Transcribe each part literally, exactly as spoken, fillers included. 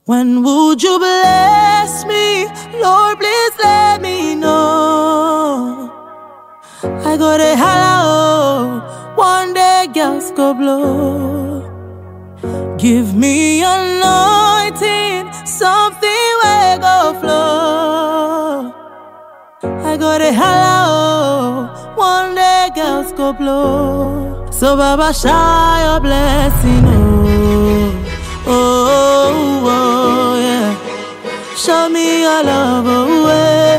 When would you bless me? Lord, please let me know. I got a hello, one day girls go blow. Give me anointing, something will go flow. I got a hello, one day girls go blow. So Baba, shower your blessing, oh, oh, oh, yeah. Show me your love, oh,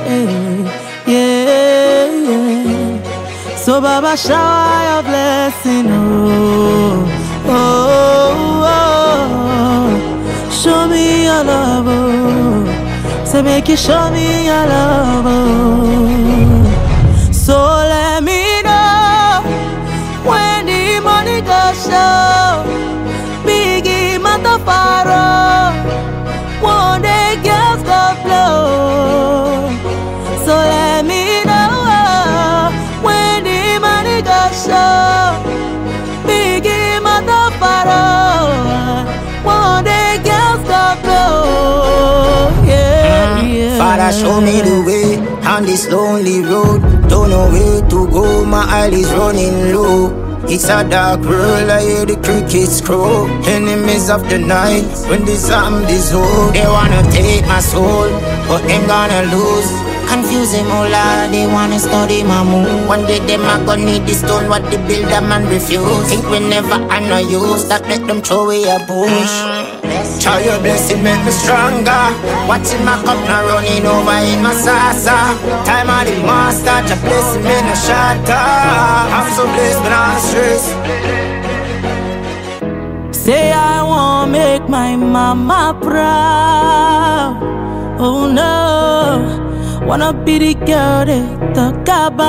yeah, yeah. So Baba, shower your blessing, oh, oh, oh. Show me your love, oh. So make you show me your love, oh. So let me know when the money goes show. Biggie Matafaro, one day girls go blow. So let me know when the money goes show. Biggie Matafaro, one day girls go blow. Yeah, mm, yeah. Father, show me the way on this lonely road. Don't know where to go, my eye is running low. It's a dark world, I hear the crickets crow. Enemies of the night, when the zombies hold. They wanna take my soul, but ain't gonna lose. Confusing Mola, they wanna study my moon. One day them a gonna need the stone, what the builder man refuse. Think we never honor use, that make them throw away a bush. Try your blessing, make me stronger. Watching my cup now running over in my salsa. Time of the master, to blessing me no shatter. I'm so blessed, but I'm stressed. Say I won't make my mama proud. Oh no, wanna be the girl they talk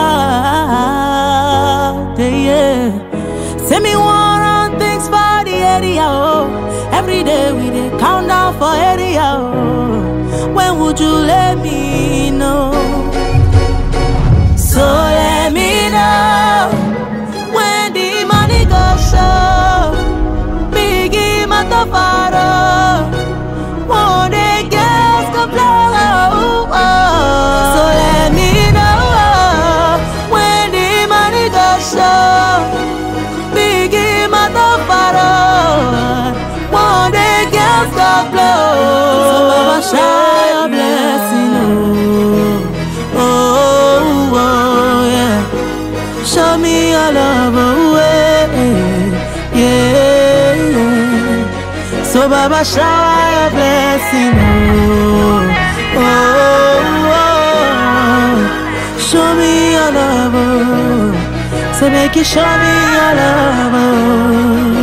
about. Yeah, say me want run things for the area. Oh, every day we dey count down for area. Oh, when would you let me know? So let me know when the money goes show. Biggie Matafaro, one day girls go blow. So let me know when the money goes show. Biggie Matafaro, one day girls go blow. So Baba, shower your blessing, oh, oh, oh, yeah. Show me your love, oh, yeah, yeah. So Baba, shower your blessing, oh, oh, oh. Show me your love, oh. So make you show me your love, oh.